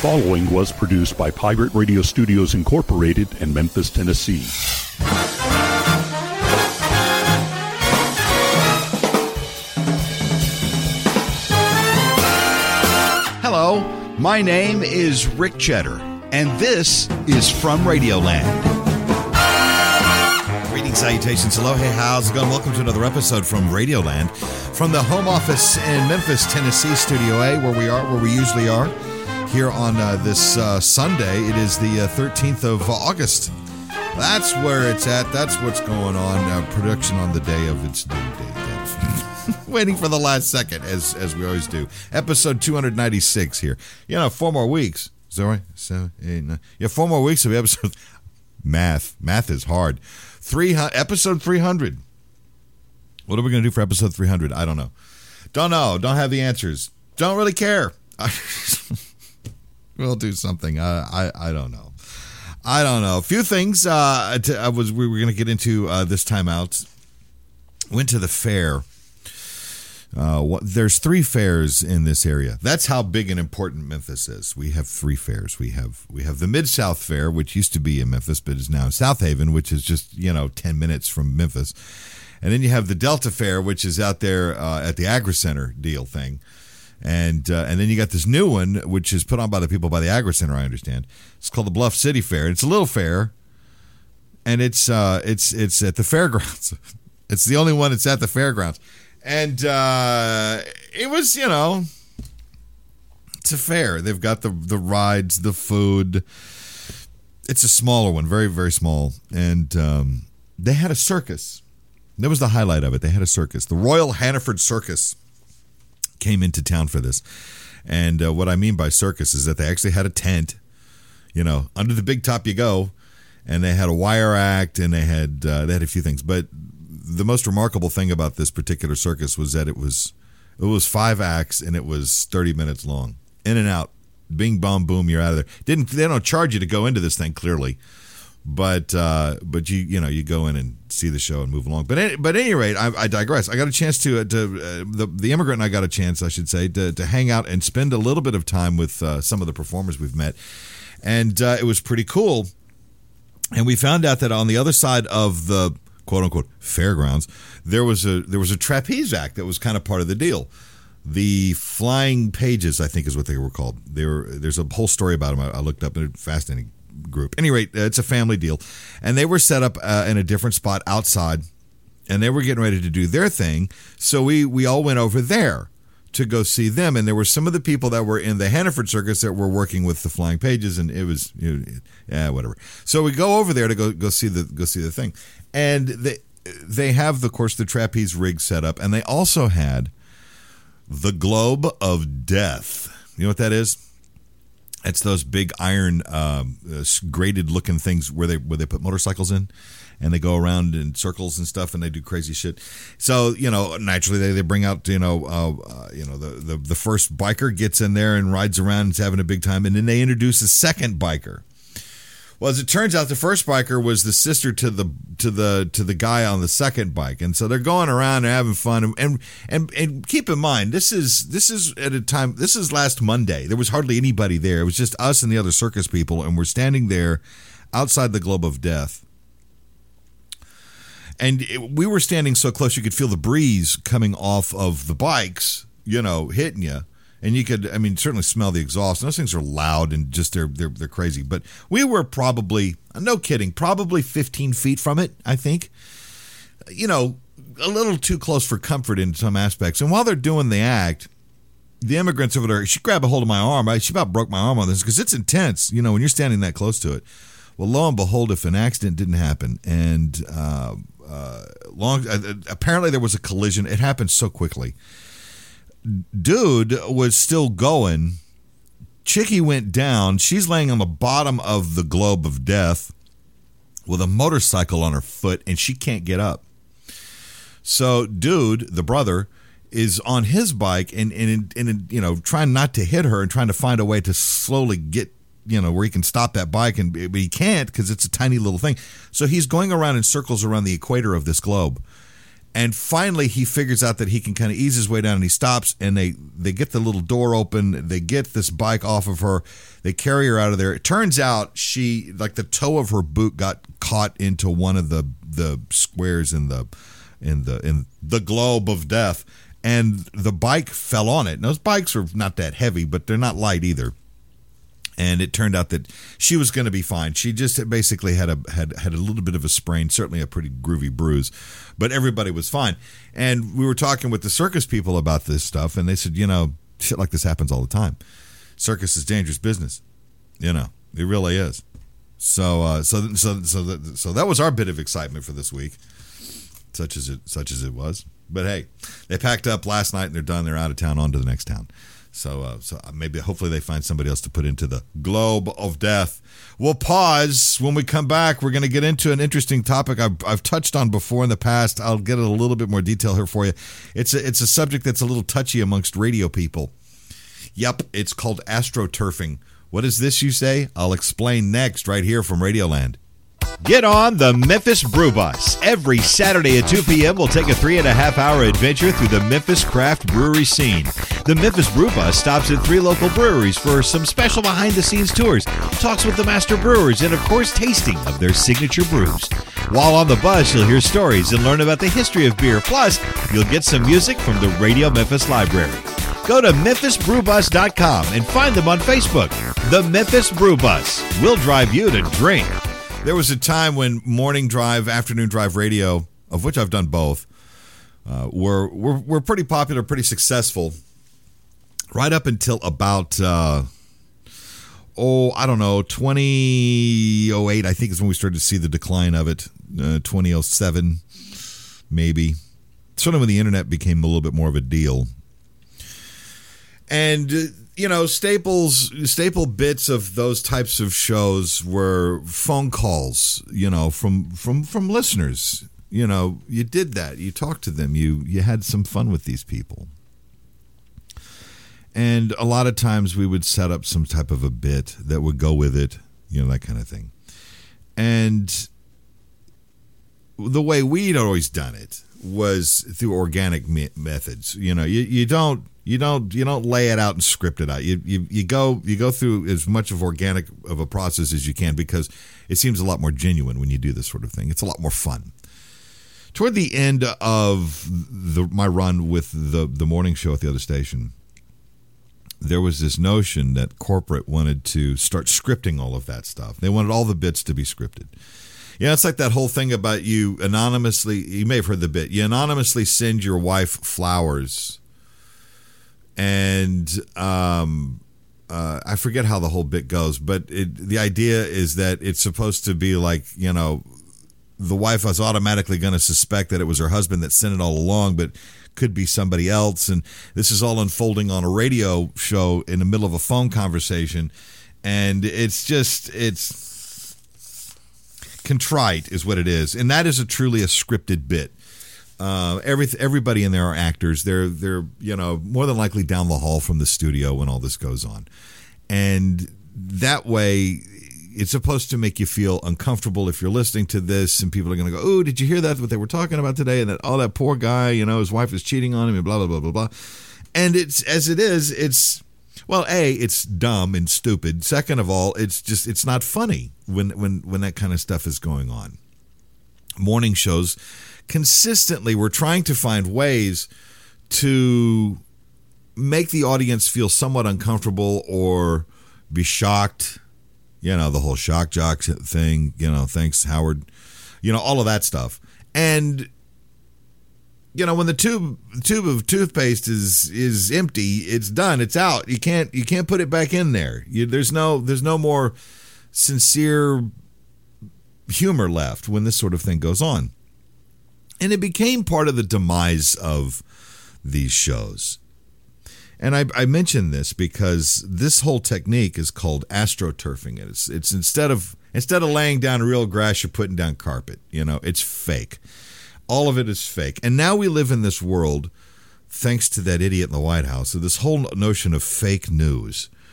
following was produced by Pirate Radio Studios Incorporated in Memphis, Tennessee. Hello, my name is Rick Cheddar, and this is From Radioland. Greetings, salutations, hello, hey, how's it going? Welcome to another episode from Radioland, from the home office in Memphis, Tennessee, Studio A, where we usually are, here on this Sunday. It is the 13th of August. That's where it's at. That's what's going on. Production on the day of its due date. Waiting for the last second, as we always do. Episode 296 here. 4 more weeks. Is that right? 7, 8, 9. Yeah, 4 more weeks of episode. Math is hard. Episode 300. What are we going to do for episode 300? I don't know. Don't have the answers. Don't really care. We'll do something. I don't know. A few things we were going to get into this time out. Went to the fair. There's 3 fairs in this area. That's how big and important Memphis is. We have 3 fairs. We have the Mid-South Fair, which used to be in Memphis, but is now in South Haven, which is just 10 minutes from Memphis. And then you have the Delta Fair, which is out there at the Agri Center deal thing. And then you got this new one, which is put on by the people by the Agri Center, I understand. It's called the Bluff City Fair. It's a little fair, and it's at the fairgrounds. It's the only one that's at the fairgrounds. And it was, it's a fair. They've got the rides, the food. It's a smaller one, very, very small. And they had a circus. That was the highlight of it. They had a circus. The Royal Hannaford Circus came into town for this. And what I mean by circus is that they actually had a tent, under the big top you go, and they had a wire act, and they had a few things. But the most remarkable thing about this particular circus was that it was 5 acts, and it was 30 minutes long. In and out, bing, bong, boom, you're out of there. They don't charge you to go into this thing, clearly. But you go in and see the show and move along. But at any rate, I digress. I got a chance the immigrant and I got a chance, I should say, to hang out and spend a little bit of time with some of the performers we've met, and it was pretty cool. And we found out that on the other side of the quote unquote fairgrounds, there was a trapeze act that was kind of part of the deal. The Flying Pages, I think, is what they were called. There's a whole story about them. I looked up, and it's fascinating group. At any rate, it's a family deal, and they were set up in a different spot outside, and they were getting ready to do their thing. So we all went over there to go see them, and there were some of the people that were in the Hannaford Circus that were working with the Flying Pages, and it was whatever. So we go over there to go see the thing, and they have, of course, the trapeze rig set up, and they also had the Globe of Death. You know what that is? It's those big iron grated looking things where they put motorcycles in, and they go around in circles and stuff, and they do crazy shit. So naturally they bring out the first biker gets in there and rides around and is having a big time, and then they introduce a second biker. Well, as it turns out, the first biker was the sister to the guy on the second bike, and so they're going around and having fun. And keep in mind, this is at a time. This is last Monday. There was hardly anybody there. It was just us and the other circus people, and we're standing there outside the Globe of Death. And we were standing so close you could feel the breeze coming off of the bikes, hitting you. And you could, certainly smell the exhaust. And those things are loud and just they're crazy. But we were probably, no kidding, probably 15 feet from it, I think. A little too close for comfort in some aspects. And while they're doing the act, the immigrants over there, she grabbed a hold of my arm. She about broke my arm on this because it's intense, when you're standing that close to it. Well, lo and behold, if an accident didn't happen, and apparently there was a collision. It happened so quickly. Dude was still going. Chickie went down. She's laying on the bottom of the Globe of Death with a motorcycle on her foot, and she can't get up. So dude, the brother, is on his bike and trying not to hit her and trying to find a way to slowly get where he can stop that bike, but he can't because it's a tiny little thing. So he's going around in circles around the equator of this globe. And finally, he figures out that he can kind of ease his way down, and he stops, and they get the little door open. They get this bike off of her. They carry her out of there. It turns out like the toe of her boot got caught into one of the squares in the globe of death, and the bike fell on it. And those bikes are not that heavy, but they're not light either. And it turned out that she was going to be fine. She just basically had a little bit of a sprain, certainly a pretty groovy bruise, but everybody was fine. And we were talking with the circus people about this stuff, and they said, shit like this happens all the time. Circus is dangerous business. It really is. So that was our bit of excitement for this week, such as it was. But hey, they packed up last night and they're done. They're out of town, on to the next town. So maybe, hopefully they find somebody else to put into the globe of death. We'll pause. When we come back, we're going to get into an interesting topic I've touched on before in the past. I'll get a little bit more detail here for you. It's a subject that's a little touchy amongst radio people. Yep, it's called astroturfing. What is this, you say? I'll explain next, right here from Radioland. Get on the Memphis Brew Bus. Every Saturday at 2 p.m., we'll take a 3.5-hour adventure through the Memphis craft brewery scene. The Memphis Brew Bus stops at 3 local breweries for some special behind-the-scenes tours, talks with the master brewers, and, of course, tasting of their signature brews. While on the bus, you'll hear stories and learn about the history of beer. Plus, you'll get some music from the Radio Memphis Library. Go to MemphisBrewBus.com and find them on Facebook. The Memphis Brew Bus. We'll drive you to drink. There was a time when morning drive, afternoon drive radio, of which I've done both, were pretty popular, pretty successful, right up until about, 2008, I think is when we started to see the decline of it, 2007, maybe. Sort of when the internet became a little bit more of a deal. And staple bits of those types of shows were phone calls, from listeners. You did that. You talked to them. You had some fun with these people. And a lot of times we would set up some type of a bit that would go with it, that kind of thing. And the way we'd always done it was through organic methods. You don't lay it out and script it out. You go through as much of organic of a process as you can, because it seems a lot more genuine when you do this sort of thing. It's a lot more fun. Toward the end of my run with the morning show at the other station, there was this notion that corporate wanted to start scripting all of that stuff. They wanted all the bits to be scripted. It's like that whole thing about you may have heard the bit, you anonymously send your wife flowers. And I forget how the whole bit goes, but the idea is that it's supposed to be like, the wife was automatically going to suspect that it was her husband that sent it all along, but could be somebody else. And this is all unfolding on a radio show in the middle of a phone conversation. And it's contrite is what it is. And that is truly a scripted bit. Everybody in there are actors. They're more than likely down the hall from the studio when all this goes on. And that way, it's supposed to make you feel uncomfortable if you're listening to this, and people are going to go, "Oh, did you hear that? What they were talking about today? And that that poor guy, his wife is cheating on him, and blah blah blah blah blah." And it's dumb and stupid. Second of all, it's not funny when that kind of stuff is going on. Morning shows consistently we're trying to find ways to make the audience feel somewhat uncomfortable or be shocked. The whole shock jock thing, thanks, Howard, all of that stuff. And, when the tube of toothpaste is empty, it's done, it's out. You can't put it back in there. There's no more sincere humor left when this sort of thing goes on. And it became part of the demise of these shows. And I mention this because this whole technique is called astroturfing. It's instead of laying down real grass, you're putting down carpet. It's fake. All of it is fake. And now we live in this world, thanks to that idiot in the White House, of this whole notion of fake news.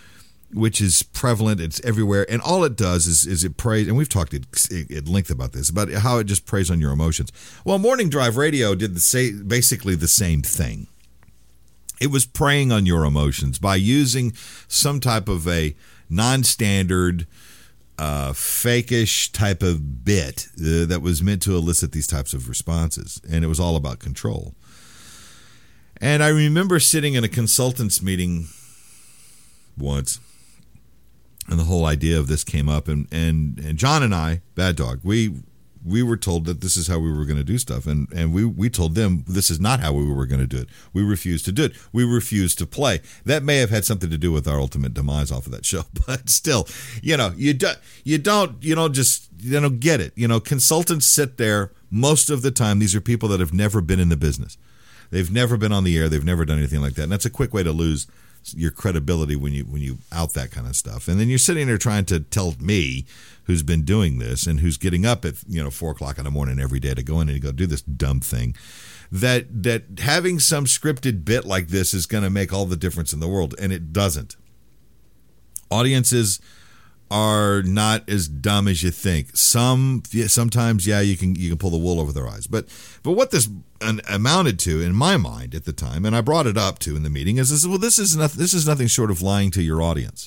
which is prevalent. It's everywhere. And all it does is it preys, and we've talked at length about this, about how it just preys on your emotions. Well, Morning Drive Radio did basically the same thing. It was preying on your emotions by using some type of a non-standard, fake-ish type of bit that was meant to elicit these types of responses. And it was all about control. And I remember sitting in a consultants meeting once, and the whole idea of this came up, and John and I, Bad Dog, we were told that this is how we were going to do stuff, and we told them this is not how we were going to do it. We refused to do it. We refused to play. That may have had something to do with our ultimate demise off of that show, but still, you don't get it. Consultants sit there most of the time. These are people that have never been in the business. They've never been on the air. They've never done anything like that, and that's a quick way to lose your credibility when you out that kind of stuff. And then you're sitting there trying to tell me, who's been doing this and who's getting up at 4:00 in the morning every day to go in and go do this dumb thing, that having some scripted bit like this is going to make all the difference in the world, and it doesn't. Audiences are not as dumb as you think. Sometimes, you can pull the wool over their eyes. But what this amounted to, in my mind at the time, and I brought it up to in the meeting, is this is nothing short of lying to your audience.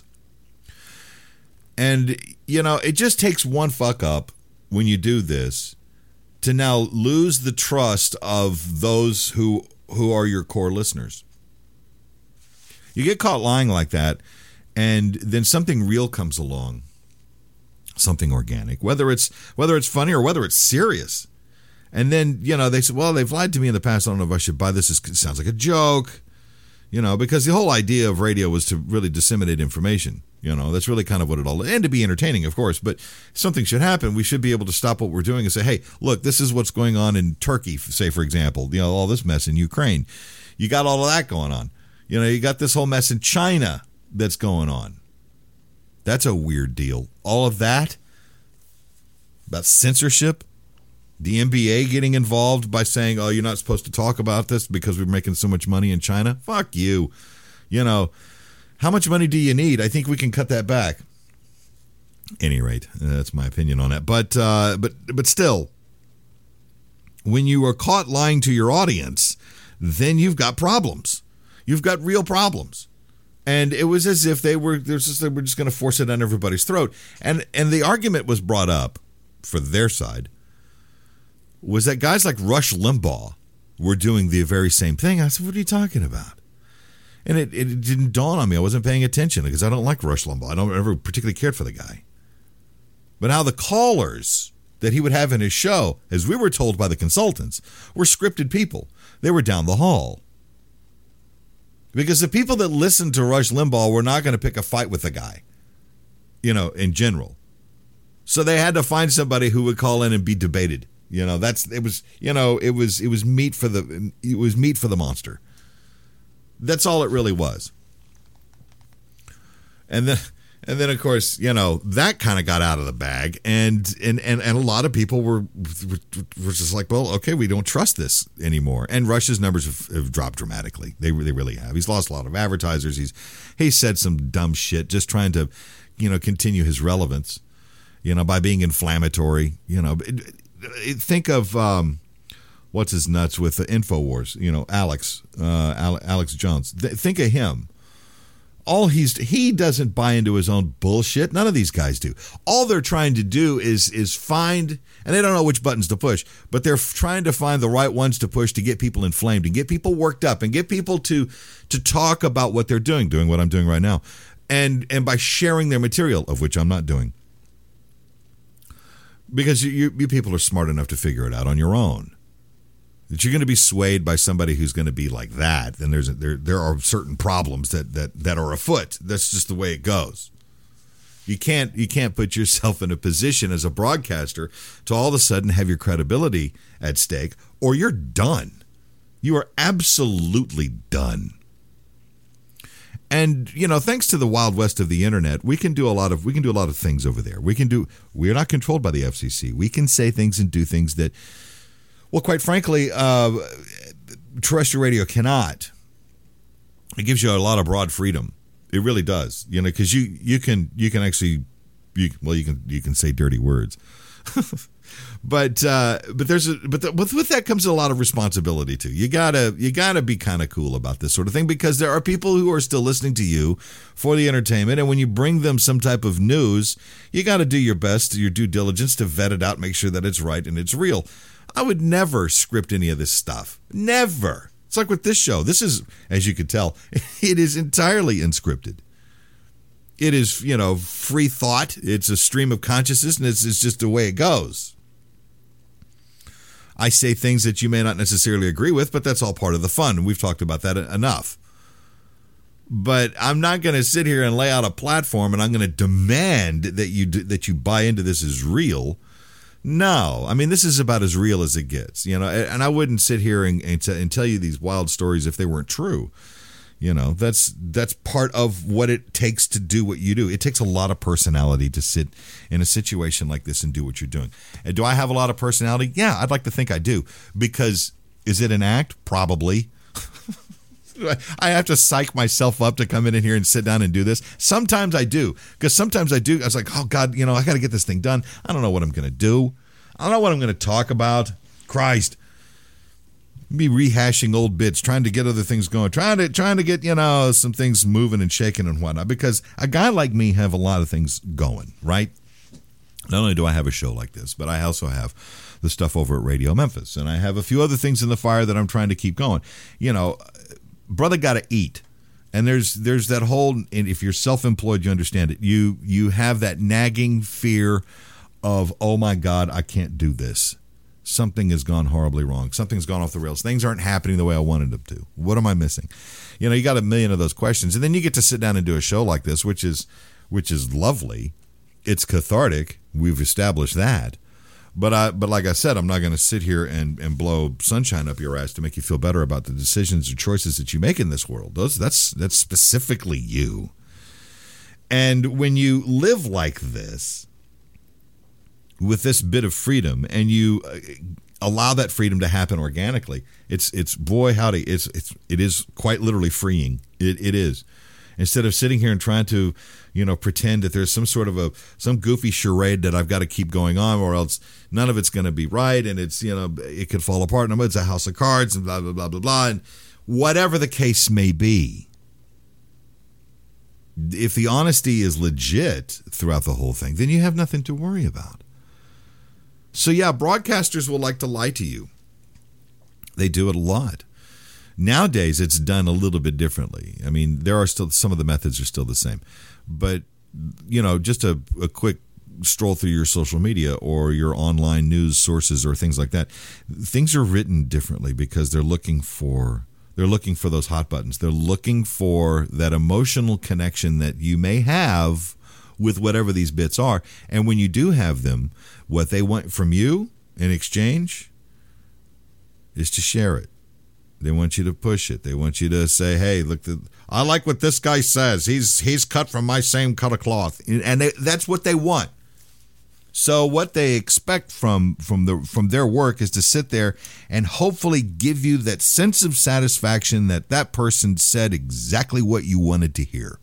And it just takes one fuck up when you do this to now lose the trust of those who are your core listeners. You get caught lying like that, and then something real comes along, something organic, whether it's funny or whether it's serious. And then, they say, well, they've lied to me in the past. I don't know if I should buy this. It sounds like a joke, because the whole idea of radio was to really disseminate information. That's really kind of what it all, and to be entertaining, of course, but something should happen. We should be able to stop what we're doing and say, hey, look, this is what's going on in Turkey, say, for example, all this mess in Ukraine. You got all of that going on. You got this whole mess in China that's going on. That's a weird deal. All of that about censorship, the NBA getting involved by saying, oh, you're not supposed to talk about this because we're making so much money in China. Fuck you. How much money do you need? I think we can cut that back. Any rate, that's my opinion on that. But still, when you are caught lying to your audience, then you've got problems. You've got real problems. And it was as if they were just going to force it on everybody's throat. And the argument was brought up for their side was that guys like Rush Limbaugh were doing the very same thing. I said, what are you talking about? And it didn't dawn on me. I wasn't paying attention because I don't like Rush Limbaugh. I don't ever particularly cared for the guy. But how the callers that he would have in his show, as we were told by the consultants, were scripted people. They were down the hall. Because the people that listened to Rush Limbaugh were not going to pick a fight with the guy, in general. So they had to find somebody who would call in and be debated. It was meat for the monster. That's all it really was. And then of course, that kind of got out of the bag, and a lot of people were just like, well, okay, we don't trust this anymore. And Rush's numbers have dropped dramatically. They really have. He's lost a lot of advertisers. He's said some dumb shit just trying to, continue his relevance, by being inflammatory. Think of what's his nuts with the InfoWars, Alex Jones. Think of him. He doesn't buy into his own bullshit. None of these guys do. All they're trying to do is find, and they don't know which buttons to push, but they're trying to find the right ones to push to get people inflamed and get people worked up and get people to talk about what they're doing what I'm doing right now, and by sharing their material, of which I'm not doing. Because you people are smart enough to figure it out on your own. That you're going to be swayed by somebody who's going to be like that, then there are certain problems that are afoot. That's just the way it goes. You can't put yourself in a position as a broadcaster to all of a sudden have your credibility at stake, or you're done. You are absolutely done. And thanks to the Wild West of the internet, we can do a lot of things over there. We're not controlled by the FCC. We can say things and do things that, well, quite frankly, terrestrial radio cannot. It gives you a lot of broad freedom. It really does. Because you can actually you can say dirty words. But with that comes a lot of responsibility too. You gotta be kind of cool about this sort of thing, because there are people who are still listening to you for the entertainment, and when you bring them some type of news, you got to do your best, your due diligence to vet it out, make sure that it's right and it's real. I would never script any of this stuff. Never. It's like with this show. This is, as you could tell, it is entirely unscripted. It is, free thought. It's a stream of consciousness, and it's just the way it goes. I say things that you may not necessarily agree with, but that's all part of the fun. We've talked about that enough. But I'm not going to sit here and lay out a platform, and I'm going to demand that you buy into this as real. No, I mean, this is about as real as it gets, and I wouldn't sit here and tell you these wild stories if they weren't true. That's part of what it takes to do what you do. It takes a lot of personality to sit in a situation like this and do what you're doing. And do I have a lot of personality? Yeah, I'd like to think I do. Because is it an act? Probably. I have to psych myself up to come in here and sit down and do this. Sometimes I do. Because sometimes I do. I was like, oh, God, I got to get this thing done. I don't know what I'm going to do. I don't know what I'm going to talk about. Christ. Be rehashing old bits, trying to get other things going, trying to get some things moving and shaking and whatnot. Because a guy like me have a lot of things going, right? Not only do I have a show like this, but I also have the stuff over at Radio Memphis, and I have a few other things in the fire that I'm trying to keep going. Brother got to eat, and there's that whole. And if you're self-employed, you understand it. You have that nagging fear of, oh my God, I can't do this. Something has gone horribly wrong. Something's gone off the rails. Things aren't happening the way I wanted them to. What am I missing? You got a million of those questions. And then you get to sit down and do a show like this, which is lovely. It's cathartic. We've established that. But like I said, I'm not going to sit here and blow sunshine up your ass to make you feel better about the decisions or choices that you make in this world. That's specifically you. And when you live like this, with this bit of freedom, and you allow that freedom to happen organically, it's boy howdy, it is quite literally freeing. It is. Instead of sitting here and trying to pretend that there's some sort of some goofy charade that I've got to keep going on, or else none of it's going to be right, and it's it could fall apart, and it's a house of cards, and blah blah blah blah blah, and whatever the case may be. If the honesty is legit throughout the whole thing, then you have nothing to worry about. So yeah, broadcasters will like to lie to you. They do it a lot. Nowadays, it's done a little bit differently. I mean, there are still, some of the methods are still the same. But, just a quick stroll through your social media or your online news sources or things like that, things are written differently because they're looking for those hot buttons. They're looking for that emotional connection that you may have with whatever these bits are. And when you do have them, what they want from you in exchange is to share it. They want you to push it. They want you to say, hey, look, I like what this guy says. He's cut from my same cut of cloth. And that's what they want. So what they expect from their work is to sit there and hopefully give you that sense of satisfaction that person said exactly what you wanted to hear.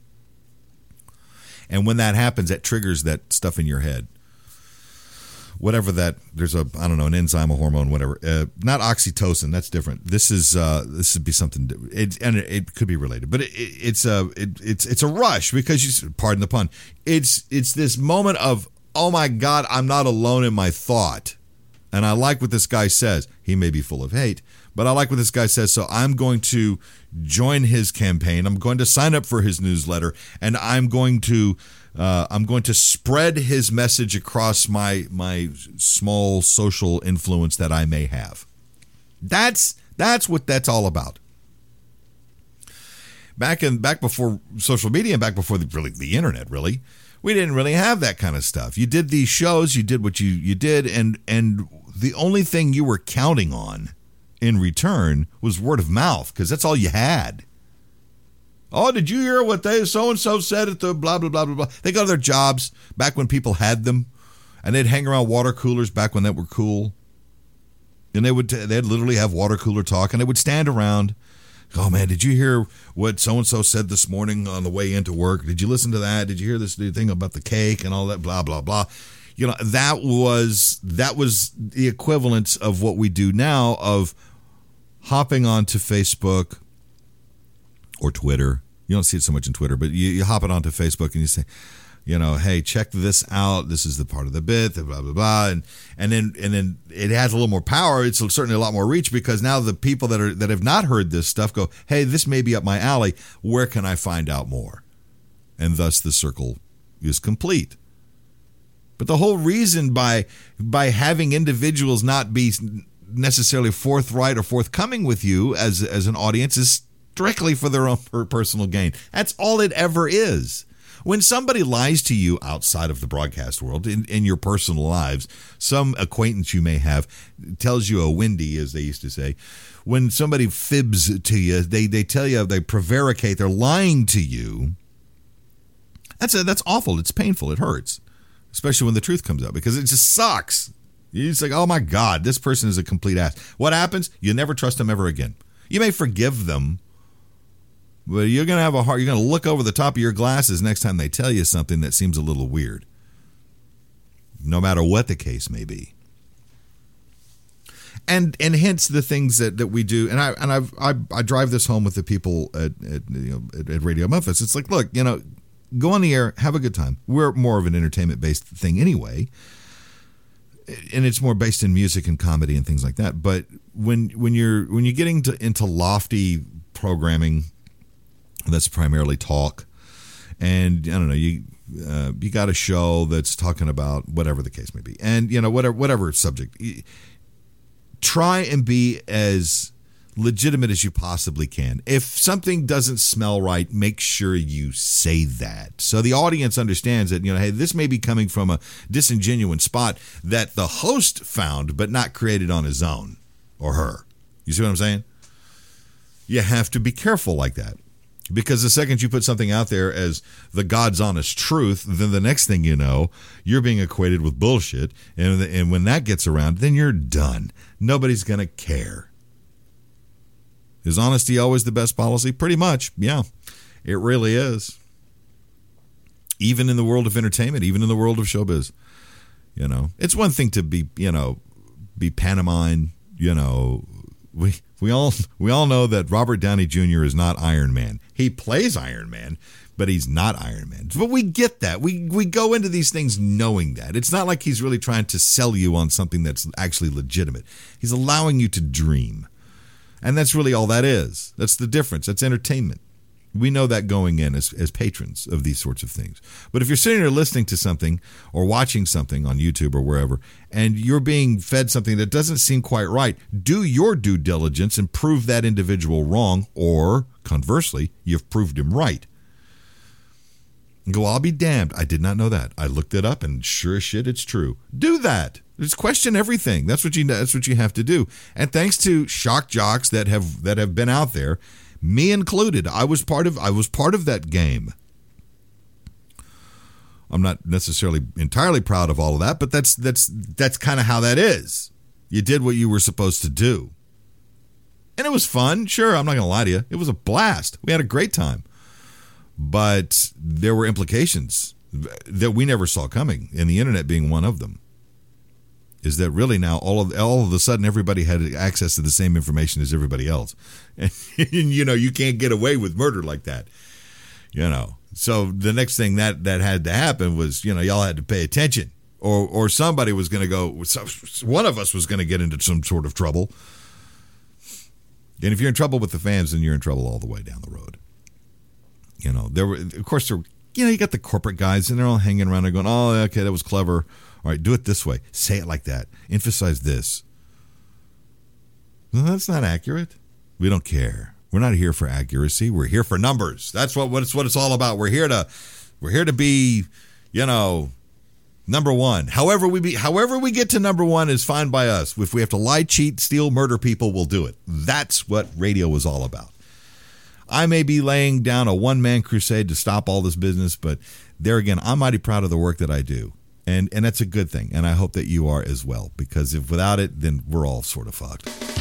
And when that happens, that triggers that stuff in your head. Whatever that, there's an enzyme, a hormone, whatever. Not oxytocin, that's different. This would be something, it could be related. But it's a rush because, pardon the pun, it's this moment of, oh my God, I'm not alone in my thought. And I like what this guy says. He may be full of hate, but I like what this guy says, so I'm going to join his campaign. I'm going to sign up for his newsletter, and I'm going to spread his message across my small social influence that I may have. That's what that's all about. Back before social media and back before the internet, really, we didn't really have that kind of stuff. You did these shows, you did what you did, and the only thing you were counting on in return was word of mouth, because that's all you had. Oh, did you hear what they so-and-so said at the blah, blah, blah, blah, blah. They go to their jobs back when people had them, and they'd hang around water coolers back when that were cool. And they'd literally have water cooler talk, and they would stand around Oh, man, did you hear what so-and-so said this morning on the way into work? Did you listen to that? Did you hear this thing about the cake and all that, blah, blah, blah? That was the equivalent of what we do now of hopping onto Facebook or Twitter. You don't see it so much in Twitter, but you hop it onto Facebook and you say, hey, check this out. This is the part of the bit, blah, blah, blah. And then it has a little more power. It's certainly a lot more reach because now the people that have not heard this stuff go, hey, this may be up my alley. Where can I find out more? And thus the circle is complete. But the whole reason by having individuals not be necessarily forthright or forthcoming with you as an audience is strictly for their own personal gain. That's all it ever is. When somebody lies to you outside of the broadcast world, in your personal lives, some acquaintance you may have tells you a windy, as they used to say. When somebody fibs to you, they tell you, they prevaricate, they're lying to you. That's awful. It's painful. It hurts, especially when the truth comes out because it just sucks. You're just like, oh my God, this person is a complete ass. What happens? You never trust them ever again. You may forgive them, but you're going to have you're going to look over the top of your glasses next time they tell you something that seems a little weird, no matter what the case may be. And hence the things that we do. And I drive this home with the people at Radio Memphis. It's like, look, go on the air, have a good time. We're more of an entertainment-based thing anyway. And it's more based in music and comedy and things like that. But when you're getting into lofty programming, that's primarily talk, and I don't know, you got a show that's talking about whatever the case may be, and whatever subject, try and be as legitimate as you possibly can. If something doesn't smell right, make sure you say that so the audience understands that hey, this may be coming from a disingenuous spot that the host found but not created on his own or her. You see what I'm saying? You have to be careful like that. Because the second you put something out there as the God's honest truth, then the next thing you know, you're being equated with bullshit. And when that gets around, then you're done. Nobody's going to care. Is honesty always the best policy? Pretty much, yeah. It really is. Even in the world of entertainment, even in the world of showbiz. It's one thing to be pantomime, We all know that Robert Downey Jr. is not Iron Man. He plays Iron Man, but he's not Iron Man. But we get that. We go into these things knowing that. It's not like he's really trying to sell you on something that's actually legitimate. He's allowing you to dream. And that's really all that is. That's the difference. That's entertainment. We know that going in as patrons of these sorts of things. But if you're sitting there listening to something or watching something on YouTube or wherever, and you're being fed something that doesn't seem quite right, do your due diligence and prove that individual wrong, or conversely, you've proved him right. And go, I'll be damned. I did not know that. I looked it up and sure as shit, it's true. Do that. Just question everything. That's what you have to do. And thanks to shock jocks that have been out there, me included, I was part of that game. I'm not necessarily entirely proud of all of that, but that's kind of how that is. You did what you were supposed to do. And it was fun. Sure, I'm not going to lie to you. It was a blast. We had a great time. But there were implications that we never saw coming, and the internet being one of them. Is that really now all of a sudden everybody had access to the same information as everybody else. And you can't get away with murder like that. So the next thing that had to happen was, y'all had to pay attention, or somebody was going to go, one of us was going to get into some sort of trouble. And if you're in trouble with the fans, then you're in trouble all the way down the road. You got the corporate guys and they're all hanging around and going, oh, okay, that was clever. All right, do it this way. Say it like that. Emphasize this. No, that's not accurate. We don't care. We're not here for accuracy. We're here for numbers. That's what it's all about. We're here to be, number one. However we get to number one is fine by us. If we have to lie, cheat, steal, murder people, we'll do it. That's what radio was all about. I may be laying down a one-man crusade to stop all this business, but there again, I'm mighty proud of the work that I do. And that's a good thing, and I hope that you are as well, because if without it, then we're all sort of fucked.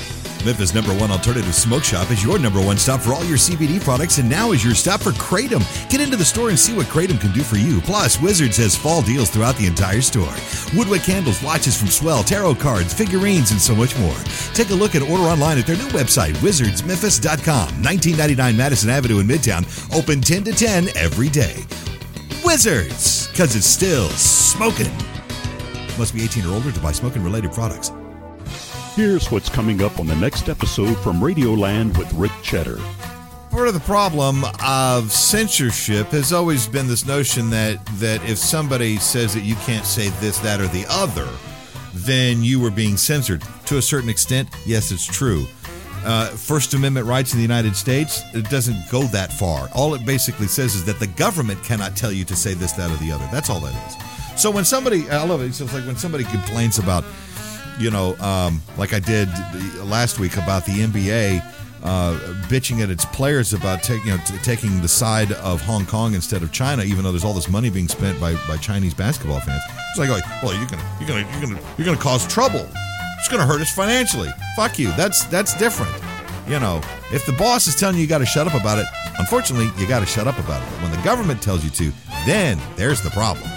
Memphis' #1 alternative smoke shop is your #1 stop for all your CBD products, and now is your stop for Kratom. Get into the store and see what Kratom can do for you. Plus, Wizards has fall deals throughout the entire store. Woodwick candles, watches from Swell, tarot cards, figurines, and so much more. Take a look and order online at their new website, wizardsmemphis.com. 1999 Madison Avenue in Midtown. Open 10 to 10 every day. Wizards, because it's still smoking. Must be 18 or older to buy smoking-related products. Here's what's coming up on the next episode from Radioland with Rick Cheddar. Part of the problem of censorship has always been this notion that if somebody says that you can't say this, that, or the other, then you were being censored. To a certain extent, yes, it's true. First Amendment rights in the United States, it doesn't go that far. All it basically says is that the government cannot tell you to say this, that, or the other. That's all that is. So when somebody, I love it, it's like when somebody complains about, like I did last week about the NBA bitching at its players about taking the side of Hong Kong instead of China, even though there's all this money being spent by Chinese basketball fans. It's like, well, you're gonna cause trouble. It's gonna hurt us financially. Fuck you. That's different. If the boss is telling you got to shut up about it, unfortunately, you got to shut up about it. But when the government tells you to, then there's the problem.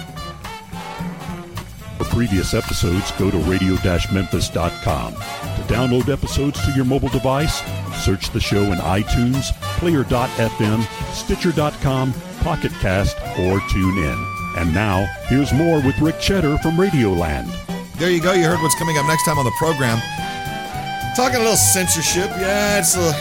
For previous episodes, go to radio-memphis.com. To download episodes to your mobile device, search the show in iTunes, Player.fm, Stitcher.com, Pocket Cast, or TuneIn. And now, here's more with Rick Cheddar from Radioland. There you go. You heard what's coming up next time on the program. Talking a little censorship. Yeah,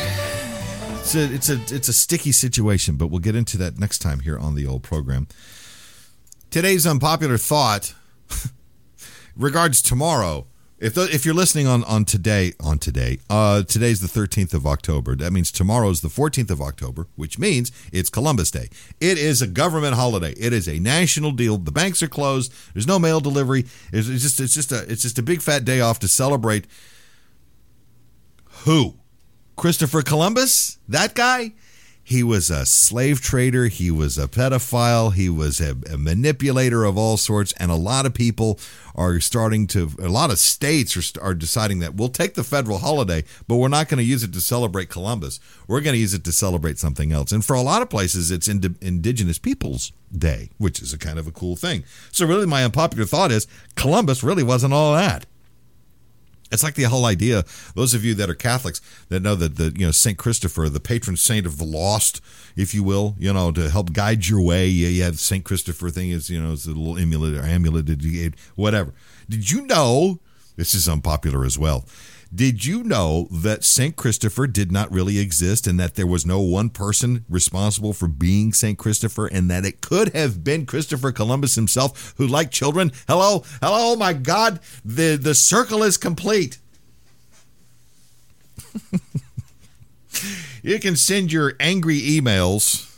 it's a sticky situation, but we'll get into that next time here on the old program. Today's unpopular thought regards tomorrow. If you're listening on today, today's the 13th of October. That means tomorrow's the 14th of October, which means it's Columbus Day. It is a government holiday. It is a national deal. The banks are closed. There's no mail delivery. It's just a big fat day off to celebrate. Who? Christopher Columbus? That guy? He was a slave trader. He was a pedophile. He was a manipulator of all sorts. And a lot of people are a lot of states are deciding that we'll take the federal holiday, but we're not going to use it to celebrate Columbus. We're going to use it to celebrate something else. And for a lot of places, it's Indigenous Peoples Day, which is a kind of a cool thing. So really my unpopular thought is Columbus really wasn't all that. It's like the whole idea, those of you that are Catholics that know that St. Christopher, the patron saint of the lost, if you will, to help guide your way. You have St. Christopher thing is, it's a little amulet, whatever. Did you know, this is unpopular as well, did you know that St. Christopher did not really exist and that there was no one person responsible for being St. Christopher and that it could have been Christopher Columbus himself who liked children? Hello, my God, the circle is complete. You can send your angry emails.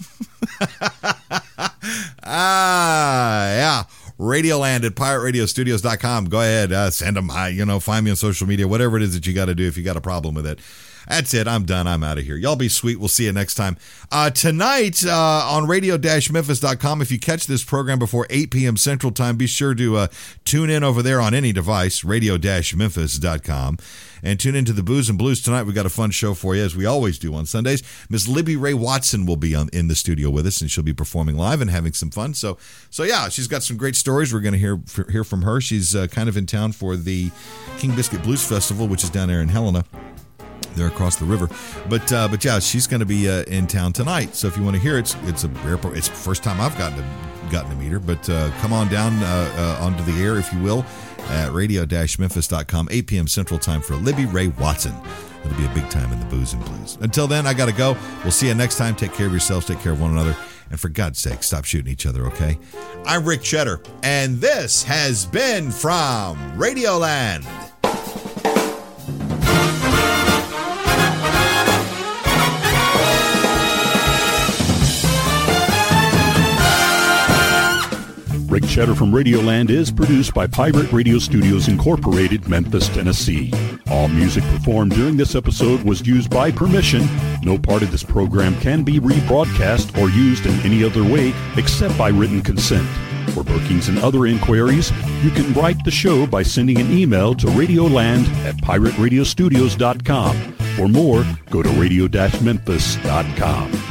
Yeah. Radioland at PirateRadioStudios.com. Go ahead, send them. Find me on social media, whatever it is that you got to do if you got a problem with it. That's it. I'm done. I'm out of here. Y'all be sweet. We'll see you next time. Tonight on radio-memphis.com, if you catch this program before 8 p.m. Central Time, be sure to tune in over there on any device, radio-memphis.com. And tune into the Booze and Blues tonight. We got a fun show for you, as we always do on Sundays. Miss Libby Ray Watson will be in the studio with us, and she'll be performing live and having some fun. So yeah, she's got some great stories. We're going to hear from her. She's kind of in town for the King Biscuit Blues Festival, which is down there in Helena. They're across the river, but yeah, she's going to be in town tonight. So if you want to hear it, it's the first time I've gotten to meet her. But come on down onto the air, if you will, at radio-memphis.com, 8 p.m. Central Time for Libby Ray Watson. It'll be a big time in the Booze and Blues. Until then, I got to go. We'll see you next time. Take care of yourselves. Take care of one another. And for God's sake, stop shooting each other, okay? I'm Rick Cheddar, and this has been from Radioland. Rick Cheddar from Radioland is produced by Pirate Radio Studios Incorporated, Memphis, Tennessee. All music performed during this episode was used by permission. No part of this program can be rebroadcast or used in any other way except by written consent. For bookings and other inquiries, you can write the show by sending an email to radioland@pirateradiostudios.com. For more, go to radio-memphis.com.